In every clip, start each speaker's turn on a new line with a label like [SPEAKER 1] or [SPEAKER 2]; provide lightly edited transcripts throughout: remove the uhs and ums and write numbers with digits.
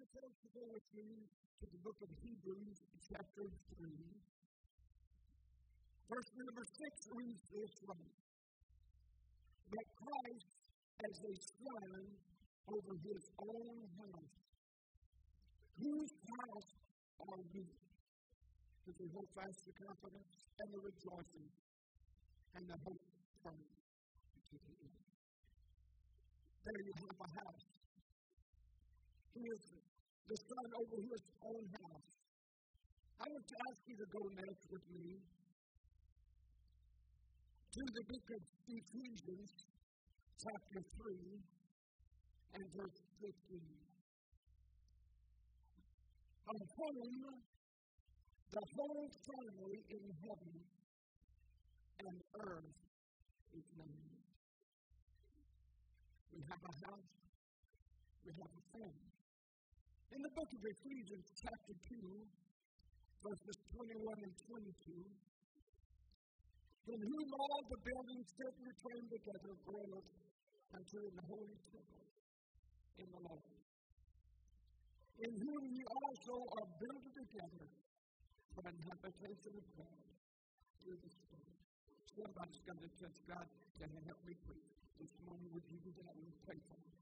[SPEAKER 1] supposed to go with me to the book of Hebrews, chapter 3. Verse number 6 reads this way: that Christ as a son over his own house. Whose house are we? As we hold fast the confidence and the rejoicing and the hope from to the end. There you have a house. He is the son over his own house. I want to ask you to go next with me to the book of Ephesians, chapter 3, and verse 15. Of whom the whole family in heaven and earth is named. We have a house, we have a family. In the book of Ephesians, chapter 2, verses 21 and 22, in whom all the buildings fit and framed together groweth unto the holy temple in the Lord, in whom ye also are built together for an habitation of God through the Spirit. Somebody's got to trust God to help me preach. This morning, would you do that and pray for me?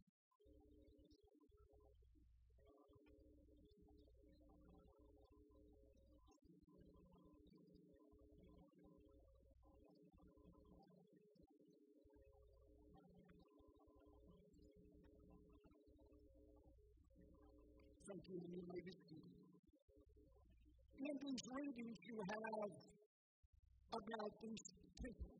[SPEAKER 1] Thank you, and you may be seated. In these readings, you have about these people.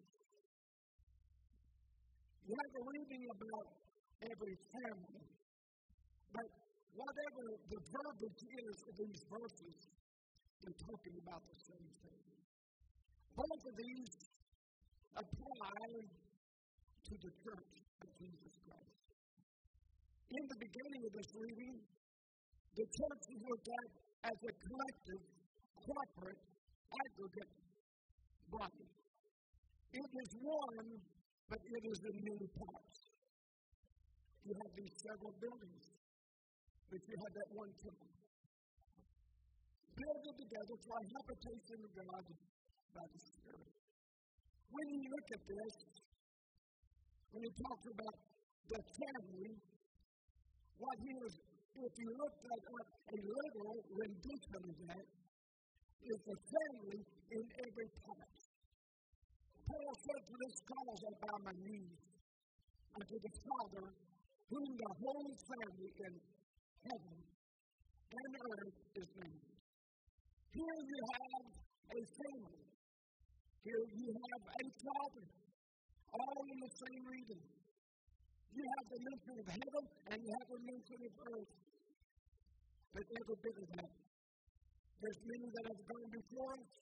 [SPEAKER 1] You have a reading about every family. But whatever the verbiage is of these verses, they're talking about the same thing. Both of these apply to the church of Jesus Christ. In the beginning of this reading, the church is looked at as a collective, corporate, aggregate body. It is one, but it is in many parts. You have these several buildings, but you have that one temple. Builded together for a habitation of God by the Spirit. When you look at this, when he talks about the family, what he is, if you look at a literal rendition of that, is the family in every part. Paul said to this cause I bow my knees unto the Father, whom the whole family in heaven and earth is named. Here you have a family. Here you have a father, all in the same reading. You have the mention of heaven and you have the mention of earth. But every bit of that. There's many that have gone before us,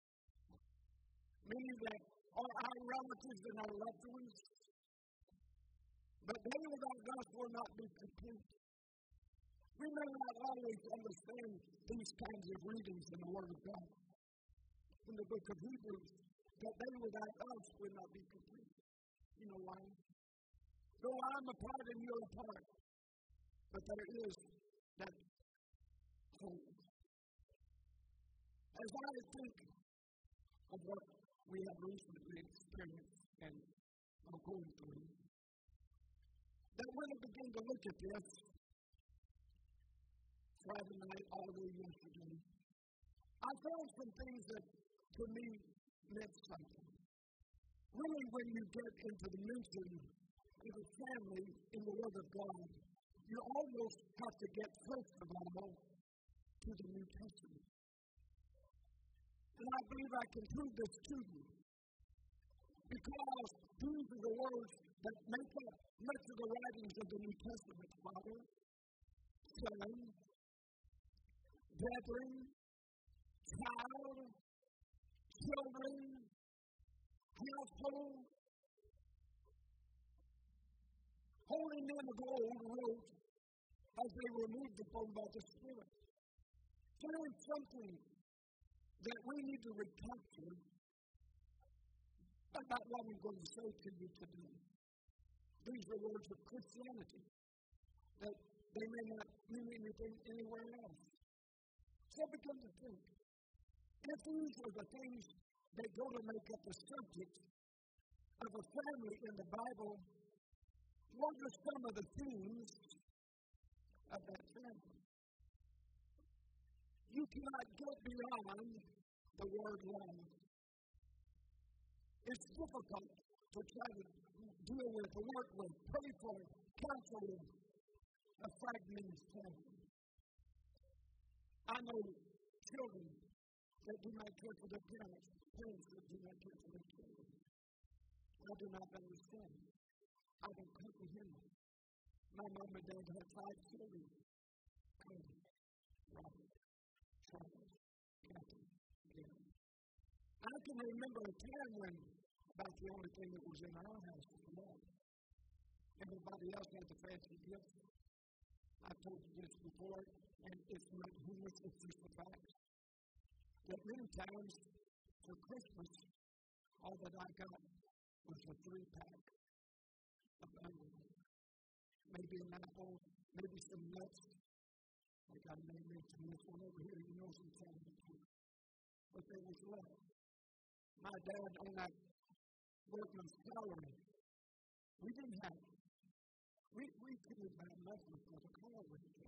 [SPEAKER 1] many that are our relatives and our loved ones. But they without God will not be complete. We may not always understand these kinds of readings in the Word of God. In the book of Hebrews, that they without us will not be complete. You know why? Though I'm a part and you're a part, but there is that hope. As I think of what we have recently experienced and are going through, that when I begin to look at this, Friday night, all day yesterday, I found some things that to me meant something. Really, when you get into the mention of a family in the Word of God, you almost have to get first of all to the New Testament. And I believe I can prove this to you. Because these are the words that make up much of the writings of the New Testament. Father, Son, brethren, child, children, household. Holy men of old wrote as they were moved upon by the Spirit. There is something that we need to recapture about what I'm going to say to you today. These are words of Christianity that they may not mean anything anywhere else. So begin to think. If these were the things that go to make up the subject of a family in the Bible, what are some of the themes of that family? You cannot get beyond the word love. It's difficult to try to deal with, to work with, pray for, counsel with a fragmented family. I know children that do not care for their parents, parents that do not care for their children. I do not understand. I don't comprehend. My mom and dad had 5 children. Cody, Robert, Charles, Kathy, Gary. I can remember a time when about the only thing that was in our house was love. Everybody else had the fancy gifts. I told you this before, and it's not humorous, it's just a fact. That many times for Christmas, all that I got was a 3-pack of onions. Maybe an apple, maybe some nuts. I got to mention this one over here, you know some family too. But there was love. My dad, on that workman's salary, we didn't have it. We couldn't have nothing for the car with it.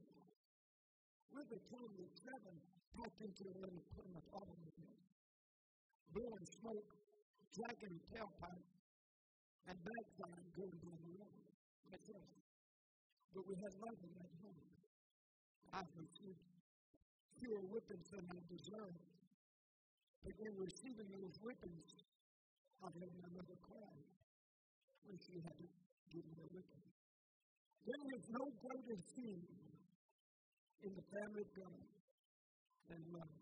[SPEAKER 1] We're the total of 7 packed into a little Plymouth automobile. Blowing smoke, dragging a tailpipe, and backfiring going down the road. That's us. But we had love in that home. I've received fewer whippings than I deserved. But in receiving those whippings, I had my mother cry when she had to give me a whipping. There is no greater thing in the family of God than love.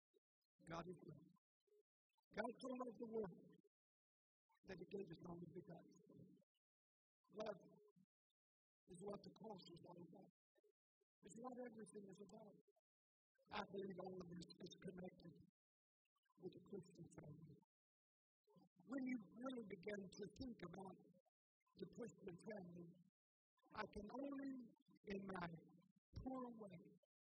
[SPEAKER 1] God is love. God so loved the world that He gave His only begotten Son. Love is what the cross is all about. It's what everything is about. I believe all of this is connected with the Christian family. When you really begin to think about the Christian family, I can only, in my poor way,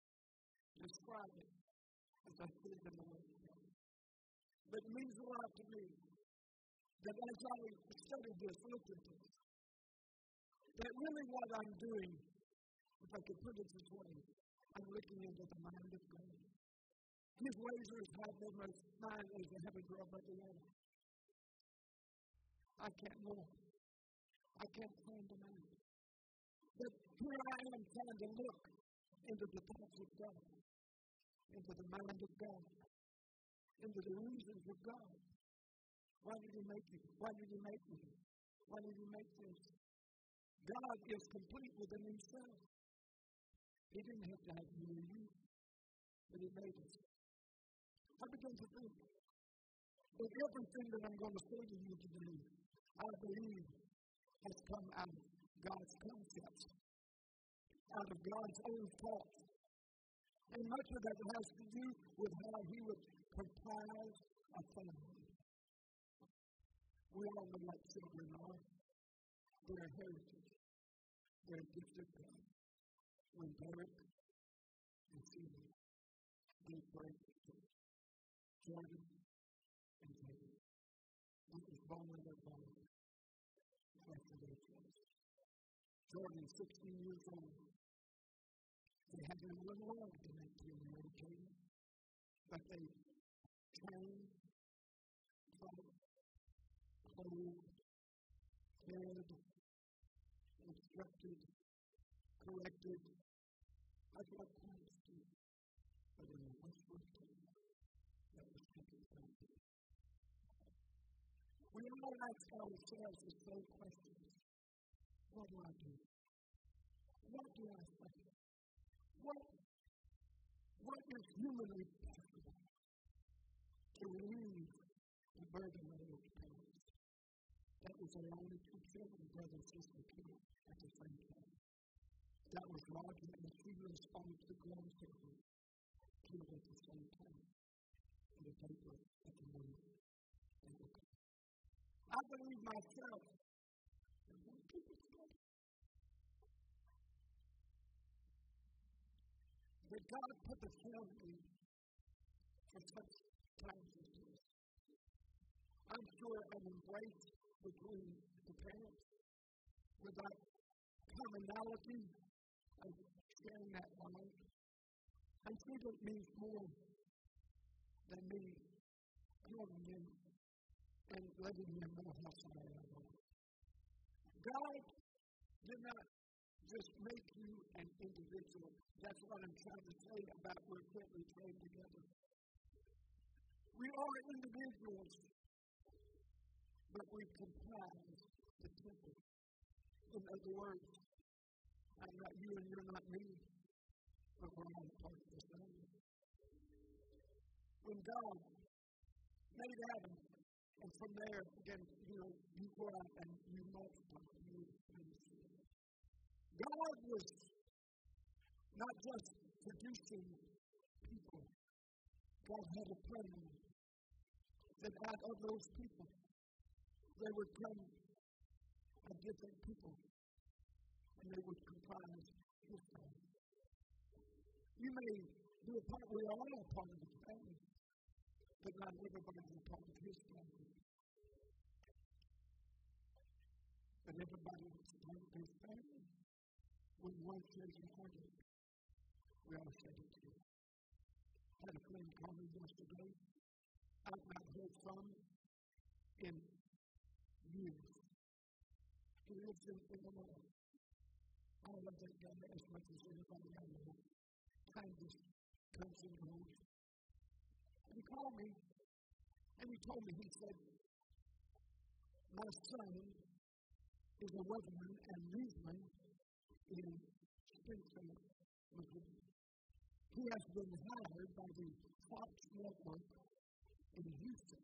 [SPEAKER 1] describe it as I see it in the Word of God. But it means a lot to me that as I study this, look at this, that really what I'm doing, if I could put it this way, I'm looking into the mind of God. His ways are as high above mine as the heavens are above the earth. I can't know. I can't find the man. But here I am trying to look into the thoughts of God, into the mind of God, into the reasons of God. Why did He make you? Why did He make me? Why did He make this? God is complete within Himself. He didn't have to have me or you, but He made us. I begin to think that everything that I'm going to say to you today, I believe, has come out of God's concepts, out of God's own thoughts. And much of that has to do with how He would compile a family. We all know what children are. They're heritage. They're a gift of God. When Derek and Celia gave birth to Jordan and David, it was bone of their bone after their choice. Jordan, 16 years old. They had been a little long to make him educated, but they trained, taught, clothed, fed, instructed, corrected. That's what parents do. But in the Westwood case, that was taken from them. We all ask ourselves the same questions. What do I do? What do I say? What is humanly possible to relieve the burden of those parents? That was their only 2 children, brother and sister, killed at the same time. That was Roger and Sheila's only 2 grandchildren, killed at the same time. In the paper at the moment. I believe myself. God put the family for such times as this. I'm sure an embrace between the parents with that commonality of sharing that bond. I'm sure that means more than me calling him and letting him know how sorry I am. God did not just make you an individual. That's what I'm trying to say about we're fitly trained together. We are individuals, but we comprise the temple. In other words, I'm not you and you're not me, but we're all part of the family. When God made Adam, and from there, again, you go out and you multiply. God was not just producing people. God had a plan that out of those people, they would come a different people, and they would comprise His family. You may be a part, we are all a part of His family, but not everybody is a part of His family. But everybody is a part of His family. When one says a heartache, we all say it too. I had a friend call me yesterday. I've not heard from in years. He lives in Illinois. I love that guy as much as anybody I know. Time just comes and goes. And he called me, and he told me, he said, my son is a weatherman and newsman in Springfield, Missouri. He has been hired by the Fox Network in Houston.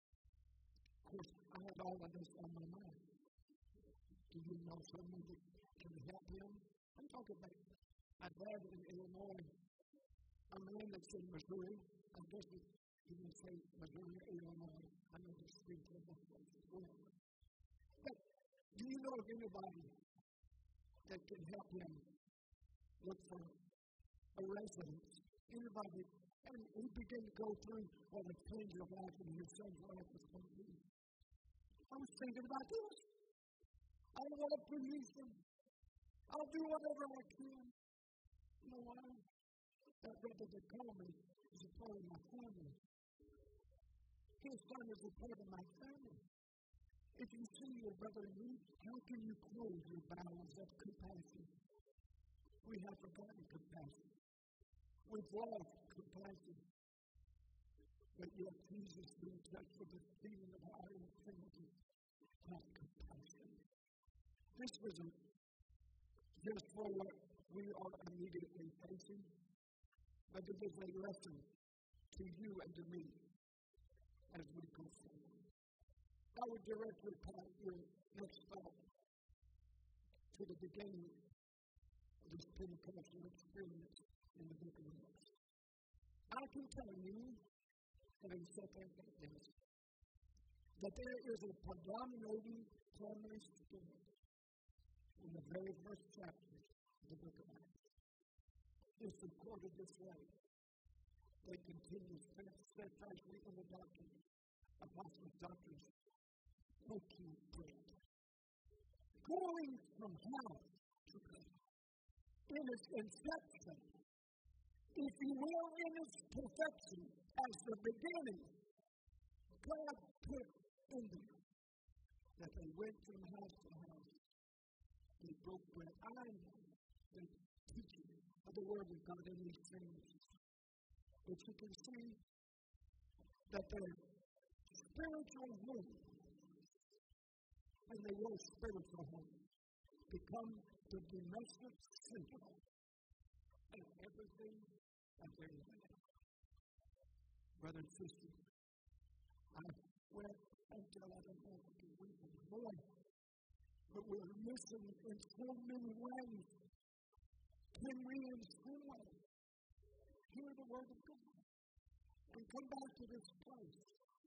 [SPEAKER 1] Of course, I had all of this on my mind. Do you know someone that can help him? I'm talking about my dad in Illinois, a man that's in Missouri. I guess you can say Missouri, Illinois. I know this Springfield as well. But do you know of anybody that can help him look for a residence? Anybody? And he began to go through what a change of life in his son's life was going to be. I was thinking about this. I want to please him. I'll do whatever I can. You know why? That brother that called me is a part of my family. His son is a part of my family. If you see your brother in need, how can you close your bowels of compassion? We have forgotten compassion. We've lost compassion. But yet Jesus, being touched with the feeling of our infirmity, had compassion. This wasn't just for what we are immediately facing, but it is a lesson to you and to me as we go forward. I would directly pass your next thought to the beginning of this Pentecostal experience in the book of Acts. I can tell you, having said this, that there is a predominating primary spirit in the very first chapter of the book of Acts. It's recorded this way. They continue steadfastly in the doctrine, apostles' doctrines, making bread, going from house to house. In its inception, if you will, in its perfection, as the beginning, God put in them that they went from house to house. They broke bread. I know the teaching of the Word of God in these things. But you can see that their spiritual home and their real spiritual home become the domestic center of everything that there is. Brother and sister, I went until I don't know what to read more. But we're missing in so many ways. Can we in some way hear the Word of God and come back to this place?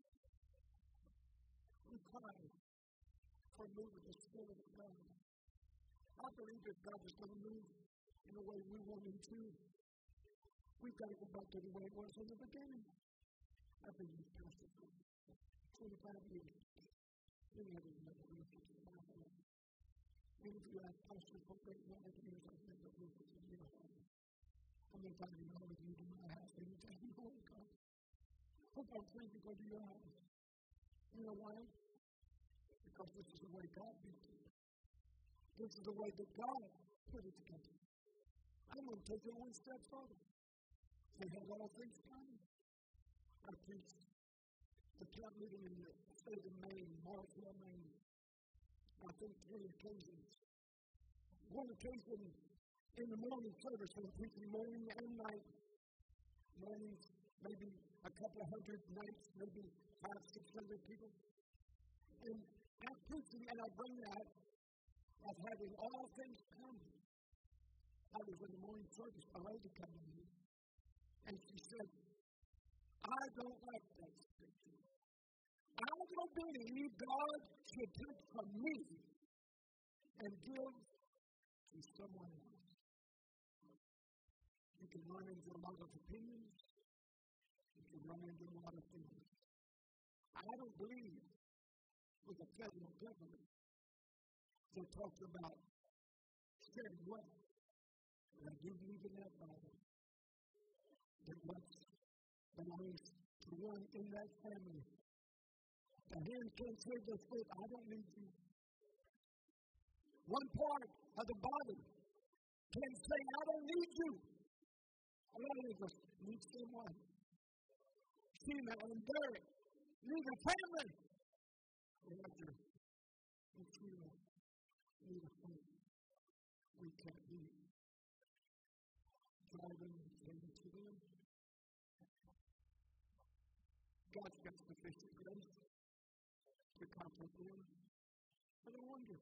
[SPEAKER 1] We cry for a move of the Spirit of God. I believe that God is going to move in the way we want Him to. We've got to go back to the way it was in the beginning. I've been with Pastor for 25 years. Many of you know Rufus in my home. Many of you have Pastor for 31 years. I've been with Rufus in your home. How many times you know with you to my house? Anytime you want to come. Hope I'm free to go to your house. You know why? Because this is the way God did it. This is the way that God put it together. I'm going to take it one step further. They have all things coming. I preached the camp meeting in the state of Maine, Marshall, Maine. I think 3 occasions. One occasion in the morning service, I'm preaching morning and night. Mornings, maybe a couple of hundred, nights, maybe 500-600 people. And I'm preaching and I bring that of having all things coming. I was in the morning service, a lady came in here, and she said, I don't like that scripture. I don't believe God should take from me and give to someone else. You can run into a lot of opinions. You can run into a lot of things. I don't believe with the federal government that talks about sharing wealth. And I do believe in that Bible. That what's belongs to one in that family. The hand can't say the foot, I don't need you. One part of the body can say, I don't need you. A lot of us need someone. Female and Derek need a family. Roger and Sheila need a family. We can't be driving and saying to them, God's got sufficient grace to comfort them. But I wonder,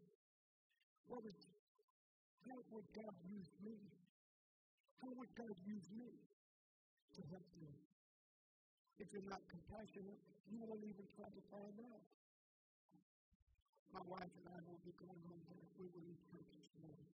[SPEAKER 1] how would God use me? How would God use me to help them? If you're not compassionate, you won't even try to find out. My wife and I will be going home today. We will eat church this morning.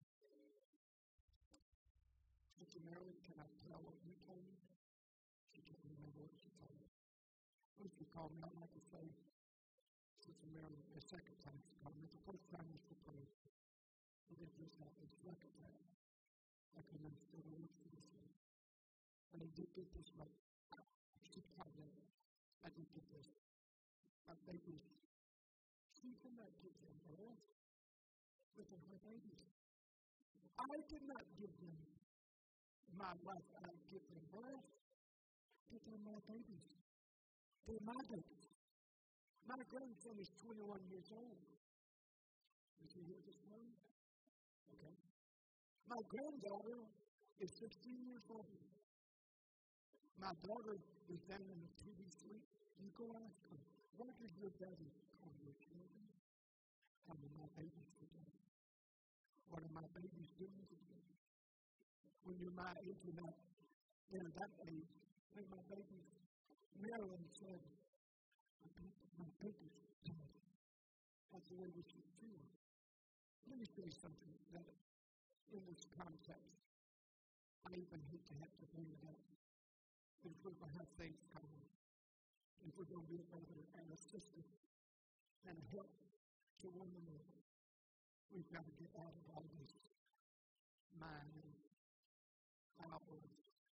[SPEAKER 1] Sister Marilyn, can I tell what you told me? She can't remember what she told me. When she called me, I'd like to say, Sister Marilyn, the second time she called me, the first time was for prayer. And it just happened the second time. I couldn't understand what she was saying. And I did get this right. She called me. I did get this. My babies, she did not give them birth, but they're her babies. I did not give them my life. I give them birth, but they're my babies. They're my babies. My grandson is 21 years old. Is he here this morning? Okay. My granddaughter is 16 years old. My daughter is down in the TV suite. You go ask her, what does your daddy call your children? How are my babies today? What are my babies doing today? When you're my age, you're not in that age. When my babies, Marilyn said, my babies died. That's the way we should feel. Let me say something that in this context, I even hate to have to bring it up. If we're going to have things coming, if we're going to be a brother and a sister and a help to one another, we've got to get out of all this mind, powers.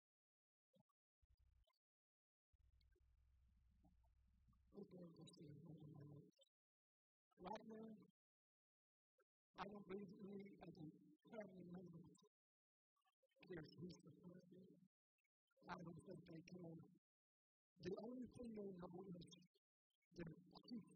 [SPEAKER 1] We're going to see one another. Right now, I don't believe in me as a family member. There's peace of person. I don't think they can. The only thing they know is their peace.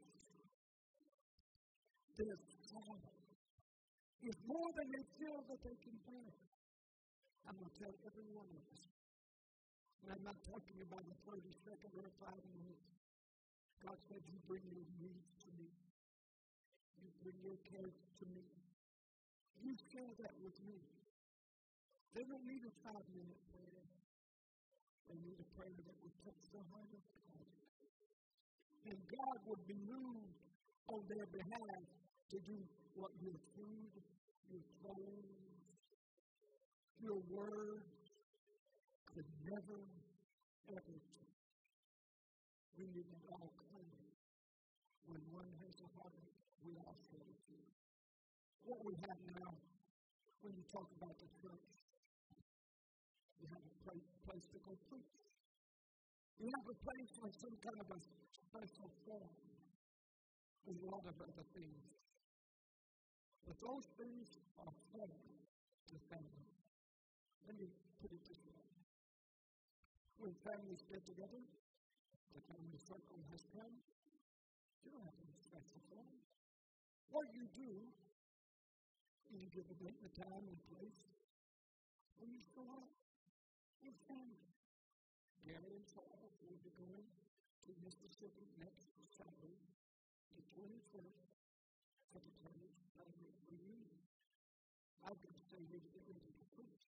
[SPEAKER 1] Their sorrow is more than they feel that they can bear. I'm going to tell every one of us. And I'm not talking about a 30-second or a 5-minute. God said, you bring your needs to me. You bring your cares to me. You share that with me. They don't need a 5-minute prayer. They need a prayer that would touch the heart of God. And God would be moved on their behalf to do what your food, your clothes, your words should never, ever change. We need to all claim when one has a heartache, we all share it too. What we have now, when you talk about the church, you have a place to go preach. You have a place for some kind of a special form. There's a lot of other things. But those things are foreign to family. Let me put it this way. When families get together, the family circle has come, you don't have any special form. What you do, you give a date, a time, and place, and you show up. It's family. Gary and Charles will be going to Mississippi next Saturday, the 21st, for the Chinese family reunion. I've got to stay here to get ready to preach.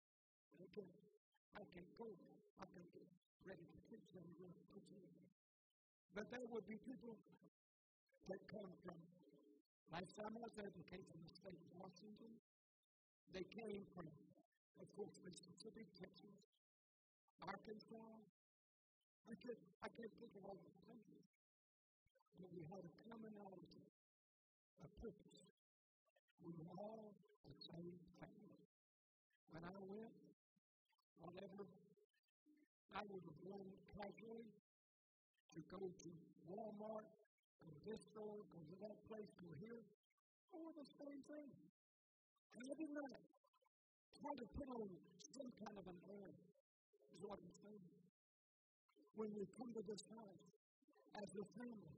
[SPEAKER 1] I can go. I can get ready to preach when we're going to preach. But there will be people that come from, last time I was there, they came from the state of Washington. They came from, of course, Mississippi, Texas, Arkansas. I can't think of all the places. But we had a commonality, a purpose. We were all the same family. When I went, whatever, I would have gone casually to go to Walmart, go to this store, go to that place, go here. All the same thing. And I did not try to put on some kind of an air, is what I'm saying. When you come to this house as a family,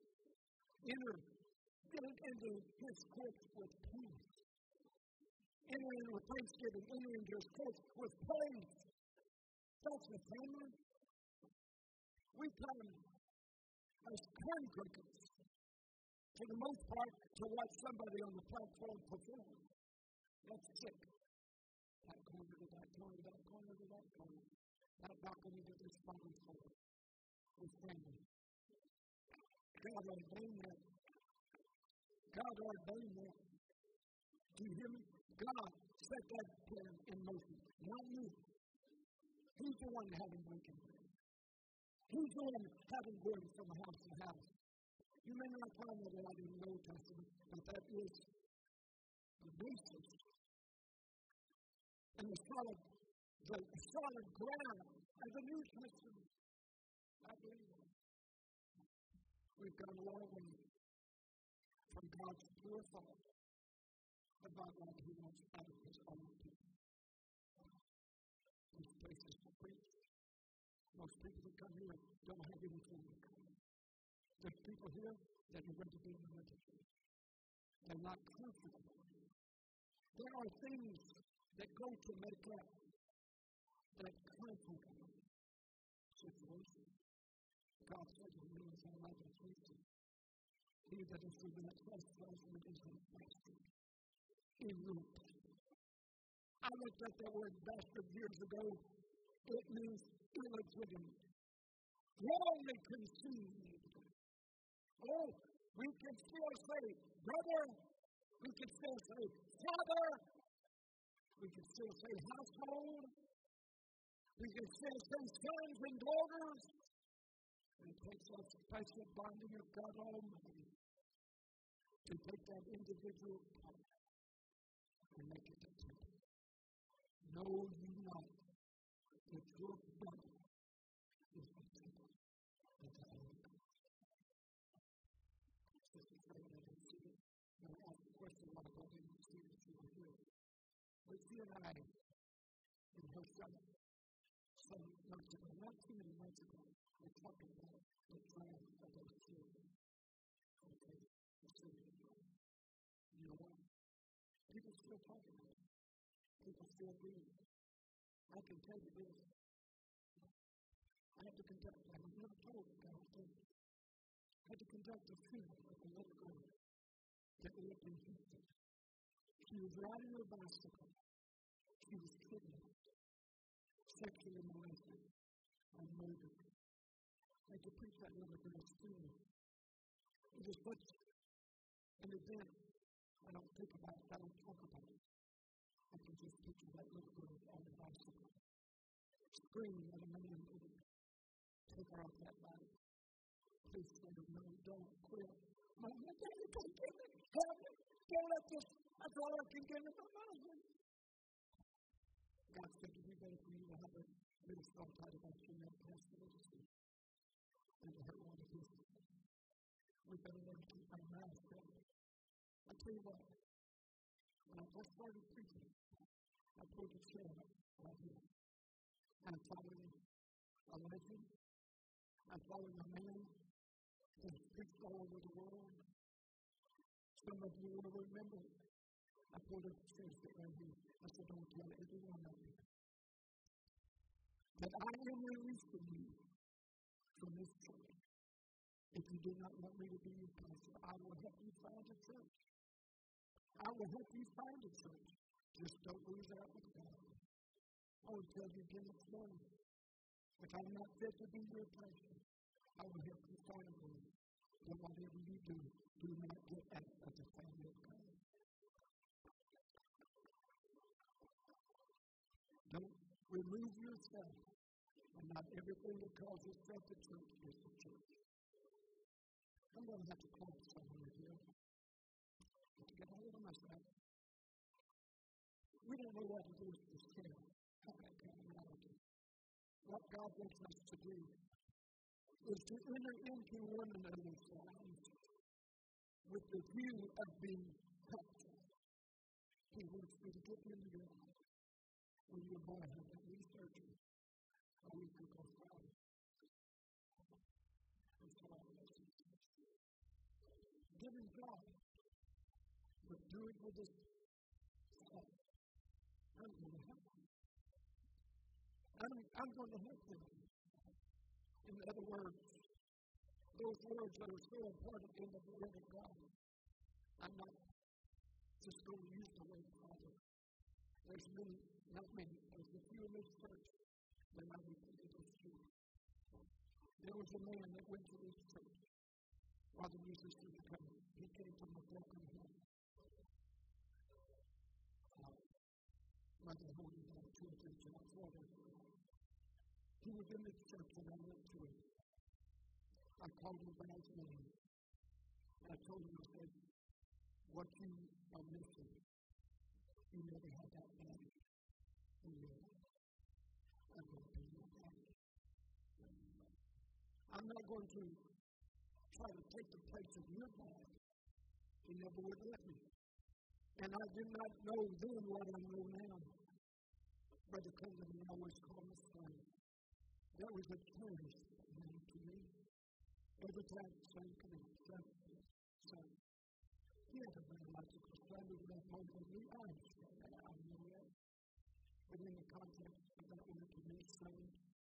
[SPEAKER 1] get into his courts with peace. Enter in with thanksgiving, enter into his courts with praise. That's the family. We come as congregants, for the most part, to watch somebody on the platform perform. That's sick. That corner to that corner, that corner to that corner. That balcony to this balcony floor. With family. God ordained that. God ordained that. Do you hear me? God set that plan in motion, not me. He's the one having broken. He's the one having going from house to house. You may not find that out in the Old Testament, but that is the basis and the solid ground of the New Testament. I believe that. We've gone a long way from God's pure thought about what He wants out of His own people. These places to preach. Most people that come here don't have anything to come. There's people here that are going to be in the ministry. They're not comfortable. There are things that go to make up that comfortable situation. God says in Romans 11:20, he that is without chastisement is bastard. In root. I looked at that word bastard years ago. It means illegitimate. Wrongly conceived. Oh, we can still say brother. We can still say father. We can still say household. We can still say sons and daughters. It takes a special bonding of God Almighty to take that individual part and make it a temple. Know ye not that your body is the temple of the Holy Ghost. Sister Fred, I didn't see it. I asked a question about what I didn't see that you were here. But she and I, in her son, some months ago, not too many months ago, were talking about the trial of those children. Okay, the children. You know what? People still talk about it. People still do. I can tell you this. I had to conduct, I was never told that God told me. I had to conduct a funeral of a little girl that lived in Houston. She was riding her bicycle. She was kidnapped, sexually molested, and murdered. I had to preach that little girl's funeral. It was such an event. I don't think about it. I don't talk about it. I can just picture that little girl on the bicycle, screaming at a man to take her off that body. Please say, no, don't quit. Mom, Daddy, don't give me. Help me. Don't let this. That's all I can get in my mouth. God said to me, better for you to have a little song title about your name, Pastor Legacy, than to hurt one of his. We better learn to keep our mouths shut. I tell you what, when I first started preaching, I pulled the chair right here. I'm following a legend. I'm following a man who has preached all over the world. Some of you will remember. I pulled up the chair right here. I said, don't tell everyone of you that I am releasing you from this church. If you do not want me to be your pastor, I will help you find a church. I will help you find a church. Just don't lose out with God. I will tell you again this morning, if I'm not fit to be your pastor, I will help you find one. But whatever you do not get out of the family of God. Don't remove yourself, and not everything that calls itself the church is the church. I'm going to have to call someone here to get a hold of myself. We don't know what it is to sin. What God wants us to do is to enter into one another's lives with the view of being helpful. He wants you to get into your life when your boy had that research a week ago Friday. Giving God, but do it with his heart. I'm going to help you. I'm going to help you. In other words, those words that are so important in the Word of God, I'm not just going to use the word Father. There's many, not many, there's a few in this church that I would think it was true. There was a man that went to this church while the musicians were coming. He came from a broken home. Mother holding down 2 or 3 jobs, whatever. He was in this church and I went to him. I called him by his name. And I told him, I said, what you are missing, you never had that daddy in your life. I'm going to be your daddy. I'm not going to try to take the place of your dad. He never would let me. And I did not know then what I know now. Brother Clinton always called me son. That was a cherished name to me. Every time son came, son. He had a biological son who was more than me. I understand that. I know that. But in the context of that word to me, son,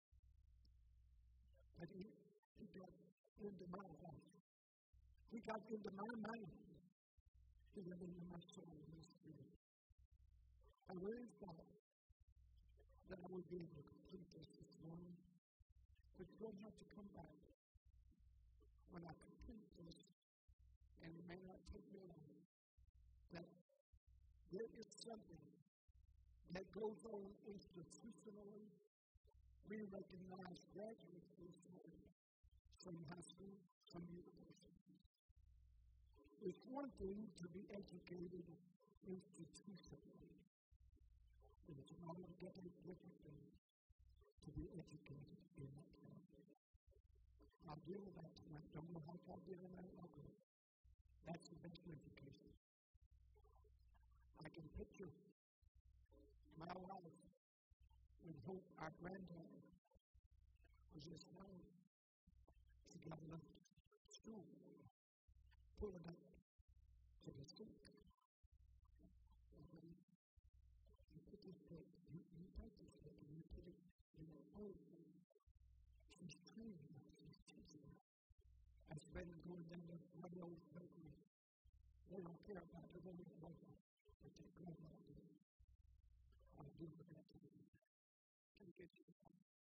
[SPEAKER 1] but he got into my life. He got into my mind. He got into my soul and my spirit. I really thought that I would be able to complete this morning. But you're going to have to come back when I complete this, and it may not take me long, that there is something that goes on institutionally. We recognize graduates this morning from high school, from university. It's one thing to be educated institutionally. It's an altogether different thing to be educated in that family. I'll deal with that tonight. Don't know how I'll deal with that. Okay. That's the best education. I can picture my wife with Hope, our granddaughter, was just young. She got left school, pulled up to the sink. You put this book, you take this book and you put it in the old room. She's training us, she's teaching us. I spent it going down to one old bakery. They don't care about it, they don't know it. But they go about it. I'll do what I can. Can get you.